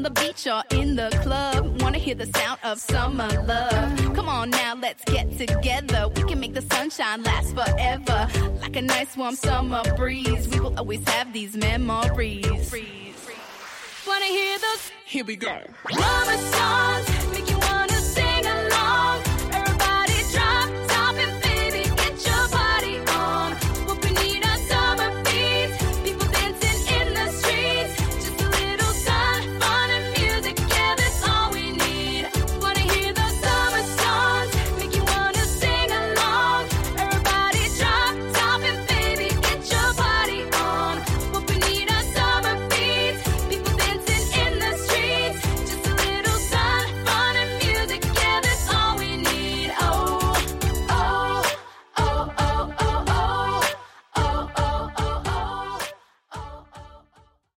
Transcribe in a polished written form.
the beach or in the club. Wanna hear the sound of summer love. Come on now, let's get together. We can make the sunshine last forever. Like a nice warm summer breeze. We will always have these memories. Wanna hear those? Here we go. Summer songs make you